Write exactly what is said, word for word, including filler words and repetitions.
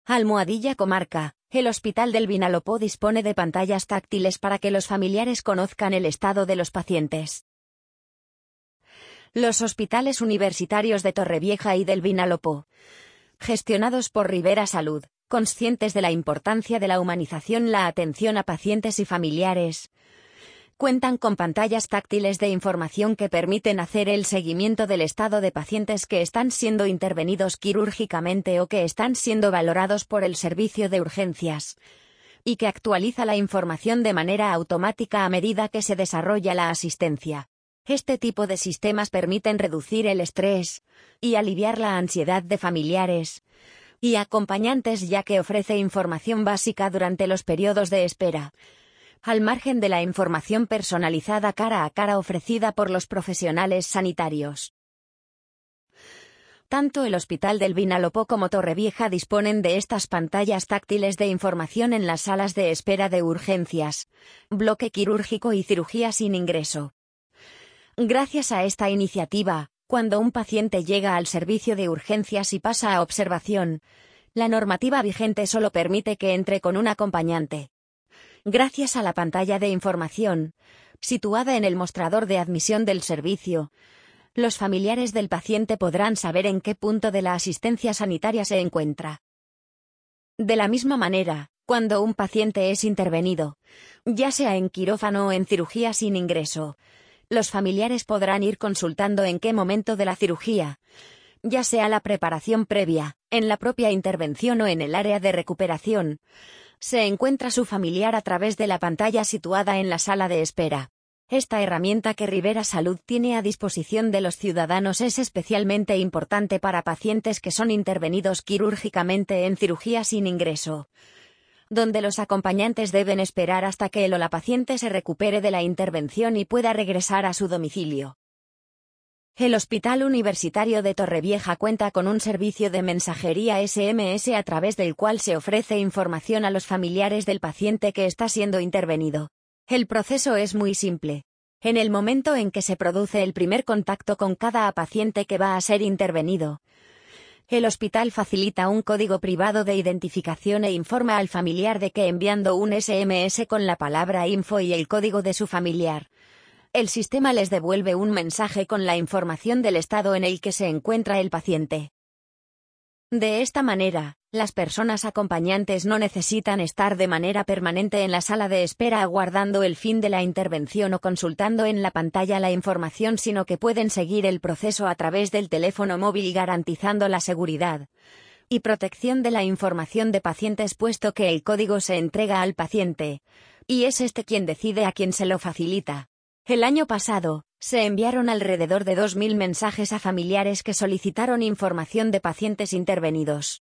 Almohadilla Comarca. El Hospital del Vinalopó dispone de pantallas táctiles para que los familiares conozcan el estado de los pacientes. Los hospitales universitarios de Torrevieja y del Vinalopó, gestionados por Ribera Salud, conscientes de la importancia de la humanización, la atención a pacientes y familiares, cuentan con pantallas táctiles de información que permiten hacer el seguimiento del estado de pacientes que están siendo intervenidos quirúrgicamente o que están siendo valorados por el servicio de urgencias, y que actualiza la información de manera automática a medida que se desarrolla la asistencia. Este tipo de sistemas permiten reducir el estrés y aliviar la ansiedad de familiares y acompañantes, ya que ofrece información básica durante los periodos de espera, al margen de la información personalizada cara a cara ofrecida por los profesionales sanitarios. Tanto el Hospital del Vinalopó como Torrevieja disponen de estas pantallas táctiles de información en las salas de espera de urgencias, bloque quirúrgico y cirugía sin ingreso. Gracias a esta iniciativa, cuando un paciente llega al servicio de urgencias y pasa a observación, la normativa vigente solo permite que entre con un acompañante. Gracias a la pantalla de información, situada en el mostrador de admisión del servicio, los familiares del paciente podrán saber en qué punto de la asistencia sanitaria se encuentra. De la misma manera, cuando un paciente es intervenido, ya sea en quirófano o en cirugía sin ingreso, los familiares podrán ir consultando en qué momento de la cirugía, ya sea la preparación previa, en la propia intervención o en el área de recuperación, se encuentra su familiar a través de la pantalla situada en la sala de espera. Esta herramienta que Ribera Salud tiene a disposición de los ciudadanos es especialmente importante para pacientes que son intervenidos quirúrgicamente en cirugía sin ingreso, donde los acompañantes deben esperar hasta que el o la paciente se recupere de la intervención y pueda regresar a su domicilio. El Hospital Universitario de Torrevieja cuenta con un servicio de mensajería ese eme ese a través del cual se ofrece información a los familiares del paciente que está siendo intervenido. El proceso es muy simple. En el momento en que se produce el primer contacto con cada paciente que va a ser intervenido, el hospital facilita un código privado de identificación e informa al familiar de que enviando un ese eme ese con la palabra info y el código de su familiar, el sistema les devuelve un mensaje con la información del estado en el que se encuentra el paciente. De esta manera, las personas acompañantes no necesitan estar de manera permanente en la sala de espera aguardando el fin de la intervención o consultando en la pantalla la información, sino que pueden seguir el proceso a través del teléfono móvil, garantizando la seguridad y protección de la información de pacientes, puesto que el código se entrega al paciente, y es este quien decide a quién se lo facilita. El año pasado, se enviaron alrededor de dos mil mensajes a familiares que solicitaron información de pacientes intervenidos.